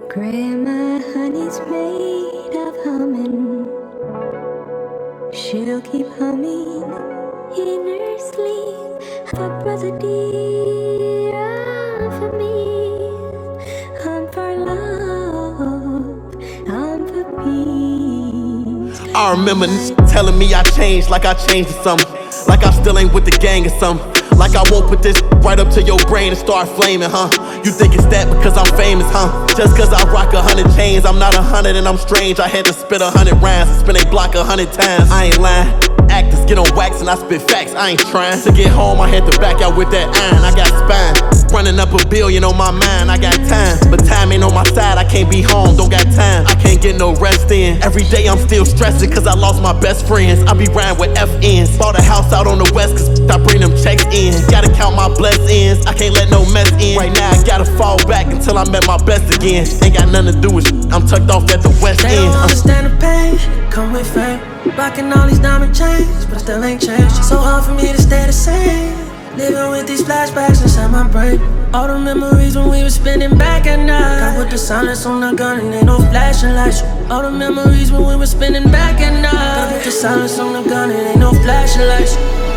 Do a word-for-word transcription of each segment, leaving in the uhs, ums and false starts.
Grandma honey's made of humming. She'll keep humming in her sleep. For brother dear, I'm for me, I'm for love, I'm for peace. I remember n- telling me I changed, like I changed to something, like I still ain't with the gang or something. Like I won't put this right up to your brain and start flaming, huh? You think it's that because I'm famous, huh? Just cause I rock a hundred chains, I'm not a hundred and I'm strange. I had to spit a hundred rhymes, spin a block a hundred times. I ain't lying. Actors get on wax and I spit facts, I ain't trying. To get home, I had to back out with that iron, I got spine. Running up a billion on my mind, I got time. But time ain't on my side, I can't be home, don't got time. I can't get no rest in. Every day I'm still stressing cause I lost my best friends. I be riding with F Ns. Bought a house out on the west cause I bring them checks in. Gotta count my blessings, I can't let no mess in. Right now I gotta fall back until I'm at my best again. Ain't got nothing to do with shit, I'm tucked off at the west They end. don't understand the pain, come with fame. Rocking all these diamond chains, but I still ain't changed. So hard for me to stay the same. Living with these flashbacks inside my brain. All the memories when we were spinning back at night. Got with the silence on the gun and ain't no flashing lights. All the memories when we were spinning back at night. Got with the silence on the gun and ain't no flashing lights.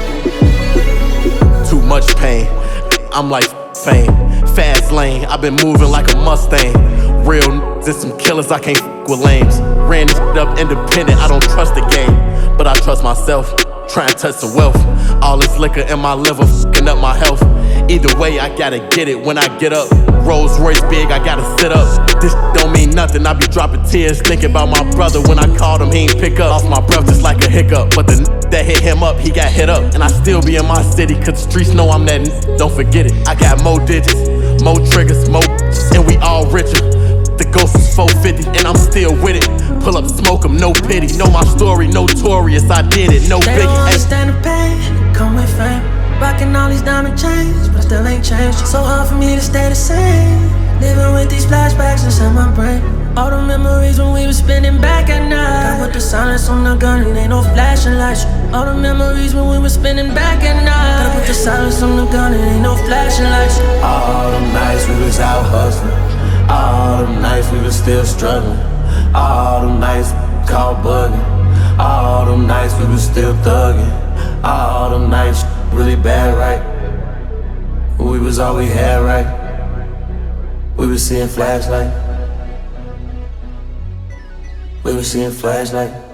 Too much pain, I'm like fame. Fast lane, I've been moving like a Mustang. Real n***s and some killers, I can't f with lames. Ran this shit up independent, I don't trust the game, but I trust myself. Try and touch some wealth. All this liquor in my liver f***ing up my health. Either way, I gotta get it when I get up. Rolls Royce big, I gotta sit up. This don't mean nothing, I be dropping tears thinking about my brother. When I called him, he ain't pick up. Lost my breath just like a hiccup, but the n- that hit him up, he got hit up. And I still be in my city, cause the streets know I'm that n- don't forget it. I got more digits, more triggers, more and we all richer. The ghost is four fifty, and I'm still with it. Pull up, smoke 'em, no pity. Know my story, notorious, I did it, no They biggie. don't understand the pain, come with fame. Rocking all these diamond chains, but I still ain't changed. So hard for me to stay the same. Living with these flashbacks inside my brain. All the memories when we were spinning back at night. Got with the silence on the gun and ain't no flashing lights. All the memories when we were spinning back at night. Got with the silence on the gun and ain't no flashing lights. All them nights we was out hustling. All them nights we was still struggling. All them nights caught bugging. All them nights we was still thugging. All them nights really bad, right? We was all we had, right? We was seeing flashlight. We was seeing flashlight.